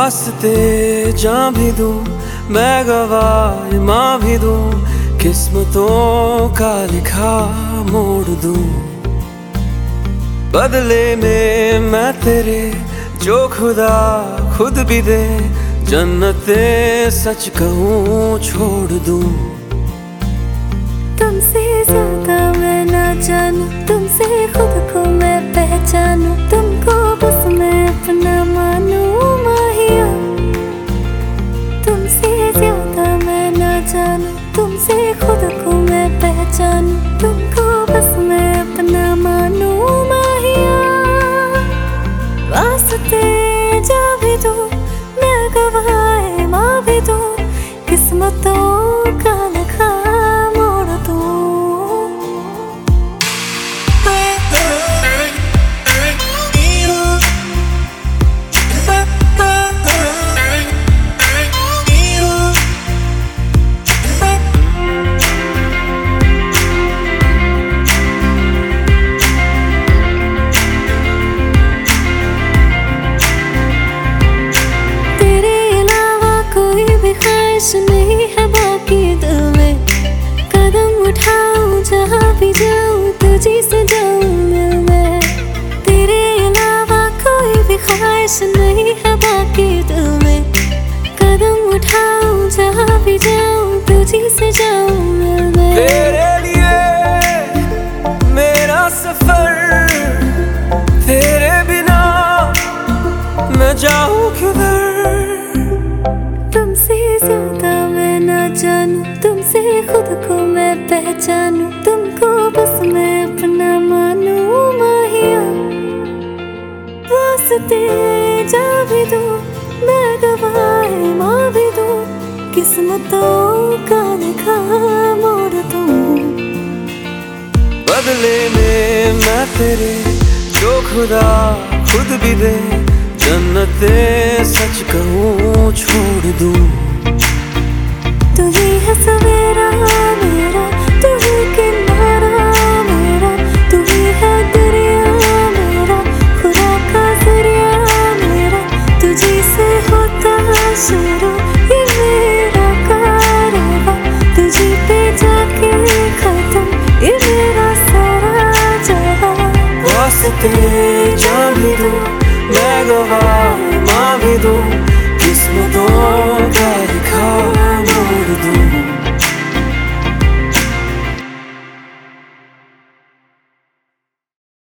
वास्ते जान भी दूं, मैं गवाह माँ भी दूं, किस्मतों का लिखा मोड़ दूं। बदले में मैं तेरे जो खुदा खुद भी दे, जन्नते सच कहूँ छोड़ दूं। तुमसे ज्यादा मैं ना जानूं, तुमसे खुद को मैं पहचानूं, तुमको बस मैं अपना मानूं माहिया। तुमसे ज्यादा मैं ना जानूं, तुमसे खुद को मैं पहचानूं, तुमको बस मैं अपना मानूं माहिया। वास्ते जा भी दूं, मैं गवाह माँ भी दूं, किस्मतों का लिखा मोड़ दूं। नहीं है बाकी दिल में, कदम उठाऊं जहाँ भी जाऊं, तुझी से जाऊं मिल मैं। तेरे अलावा कोई भी ख्वाहिश नहीं है बाकी दिल में, कदम उठाऊं जहाँ भी जाऊं, तुझी से जाऊं मिल मैं। तेरे लिए मेरा सफर, तेरे बिना मैं जाऊं किधर। तुमसे ज्यादा मैं ना जानूं, तुमसे खुद को मैं पहचानूं, तुमको बस मैं अपना मानूं माहिया। वास्ते जा भी दूं, मैं गवाह माँ भी दूं, किस्मतों का लिखा मोड़ दूं। बदले में मैं तेरे जो खुदा खुद भी दे, जन्नते सच कहूँ छोड़ दूं। तू ही है सवेरा मेरा, तू ही किनारा मेरा, तू ही है दरिया मेरा, खुदा का जरिया मेरा। तुझी से होता शुरू ये मेरा कारवां, तुझी पे जाके खत्म ये मेरा सारा जहां। वास्ते जान भी दूं,